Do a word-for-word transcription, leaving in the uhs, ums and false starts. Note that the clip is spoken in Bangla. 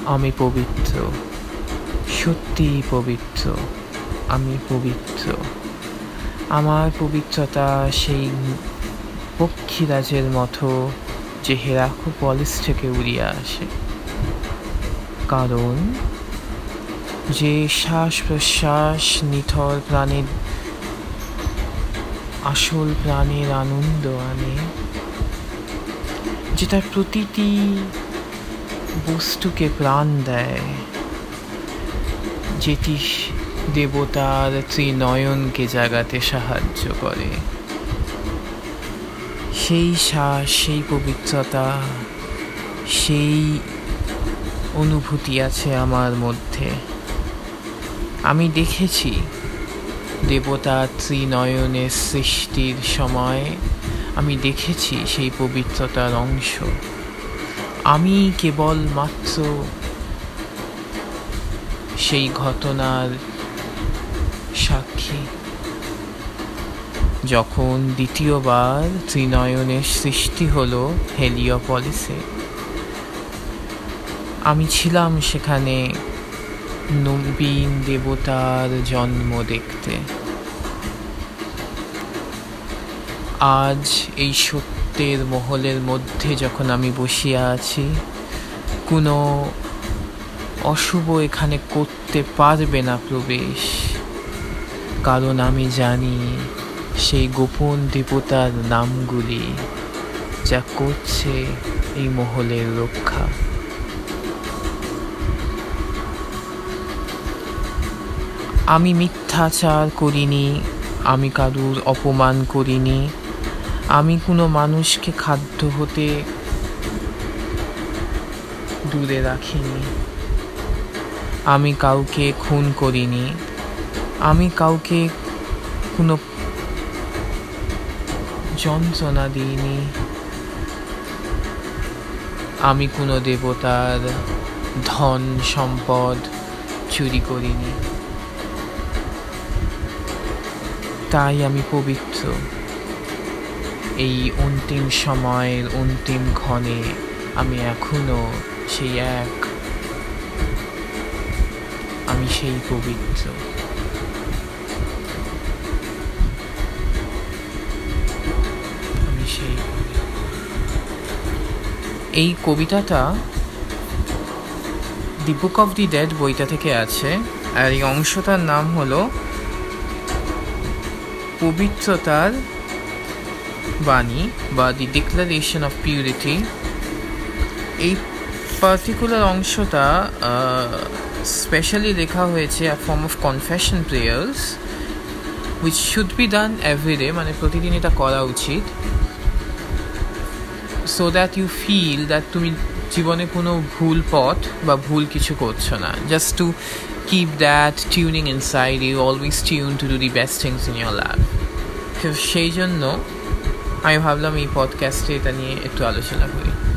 আমি পবিত্র, সত্যিই পবিত্র। আমি পবিত্র। আমার পবিত্রতা সেই পক্ষীরাজের মতো যে হেরাক্লোপলিস থেকে উড়িয়ে আসে। কারণ যে শ্বাস প্রশ্বাস নিথর প্রাণের আসল প্রাণের আনন্দ আনে, যেটা প্রতিটি বস্তুকে প্রাণ দেয়, যেটি দেবতার ত্রিনয়নকে জাগাতে সাহায্য করে, সেই শ্বাস, সেই পবিত্রতা, সেই অনুভূতি আছে আমার মধ্যে। আমি দেখেছি দেবতার ত্রিনয়নের সৃষ্টির সময়, আমি দেখেছি সেই পবিত্রতার অংশ। আমি কেবল মাত্র সেই ঘটনার সাক্ষী। যখন দ্বিতীয়বার ত্রিনয়নের সৃষ্টি হলো হেলিওপলিসে, আমি ছিলাম সেখানে নবীন দেবতার জন্ম দেখতে। আজ এই সত্যের মহলের মধ্যে যখন আমি বসিয়া আছি, কোনো অশুভ এখানে করতে পারবে না প্রবেশ, কারণ আমি জানি সেই গোপন দেবতার নামগুলি যা করছে এই মহলের রক্ষা। আমি মিথ্যাচার করিনি, আমি কারুর অপমান করিনি, আমি কোনো মানুষকে খাদ্য হতে দূরে রাখিনি, আমি কাউকে খুন করিনি, আমি কাউকে কোনো যন্ত্রণা দিইনি, আমি কোনো দেবতার ধন সম্পদ চুরি করিনি। তাই আমি পবিত্র। এই অন্তিম সময়ের অন্তিম ক্ষণে আমি এখনো সেই এক, আমি সেই পবিত্র। আমি সেই এই কবিতাটা দি বুক অফ দি ডেড বইটা থেকে আছে, আর এই অংশটার নাম হলো পবিত্রতার বাণী বা দি ডিক্লারেশন অফ পিউরিটি। এই পার্টিকুলার অংশটা স্পেশালি লেখা হয়েছে a form of confession prayers which should be done everyday, মানে প্রতিদিন এটা করা উচিত, so that you feel that তুমি জীবনে কোনো ভুল পথ বা ভুল কিছু করছো না। Just to keep that tuning inside you, always tune to do the best things in your life. সেই জন্য আমি ভাবলাম এই পডকাস্টে এটা নিয়ে একটু আলোচনা করি।